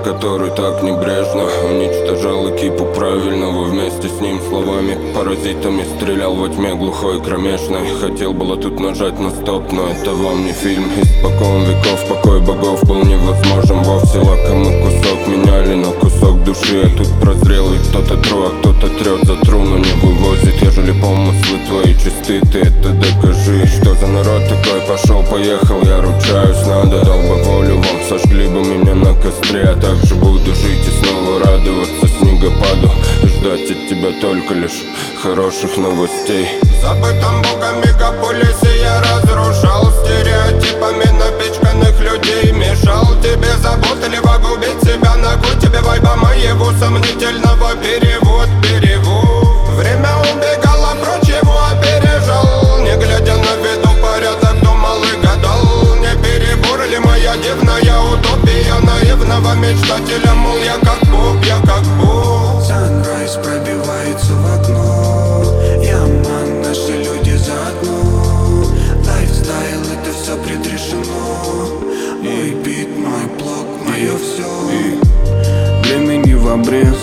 который так небрежно уничтожал экипу правильного вместе с ним словами паразитами. Стрелял во тьме глухой кромешной. Хотел было тут нажать на стоп, но это вам не фильм. Испокон веков покой богов был невозможен вовсе. Лакомый кусок меняли на кусок души, а тут прозрел и кто-то тру, а кто-то трет за тру, но не вывозит. Ежели помыслы твои чисты, ты это докажи. Что за народ такой? Пошел, поехал, я ручаюсь, надо. Дал бы волю вам, сожгли бы меня на костре. А также буду жить и снова радоваться снегопаду и ждать от тебя только лишь хороших новостей. В забытом богом мегаполисе я разрушал стереотипами напичканных людей. Мешал тебе заботливо губить себя. Нахуй тебе вайба моего сомнительного перевод. Время убегало прочь, его опережал. Не глядя на виду порядок, думал и гадал. Не перебор ли моя дивная утопия наивного мечтателя? Мол, я как Бог, я как Бог. Sunrise пробивается в окно. Яман, наши люди заодно. Лайфстайл, это все предрешено. Мой бит, мой блог, мое все. Времени в обрез.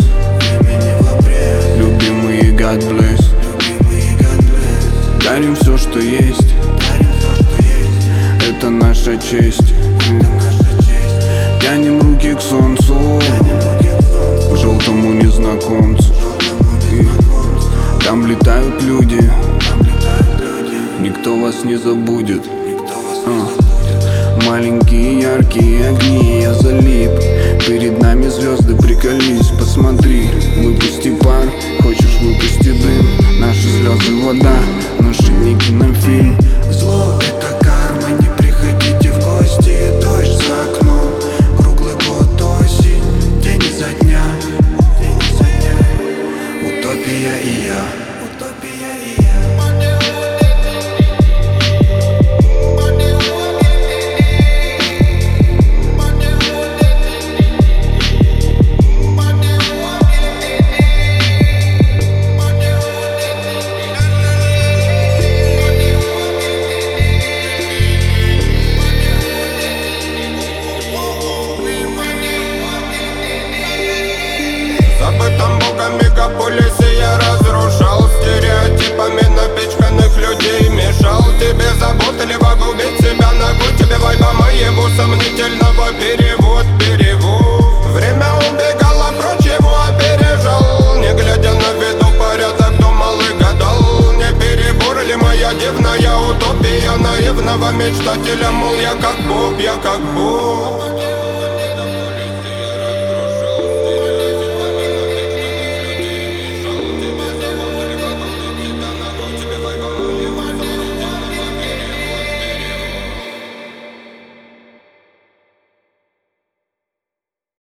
Любимые God bless. Дарим все, что есть. Это наша честь. Тянем руки к солнцу, к желтому незнакомцу. Там летают люди, никто вас не забудет. Маленькие яркие огни, я залип. Перед нами звезды, приколись, посмотри. Выпусти пар, хочешь выпусти дым. Наши слезы вода, наши не кинофильм. Зло это карма, не приходите в гости. Дождь за окном, круглый год осень. День изо дня, утопия и я. В забытом богом мегаполисе я разрушал стереотипами напичканных людей. Мешал тебе заботливо губить себя. Нахуй тебе вайба моего сомнительного перевод. Время убегало прочь, его опережал. Не глядя на виду порядок, думал и гадал. Не перебор ли моя дивная утопия наивного мечтателя? Мол, я как Бог, я как Бог.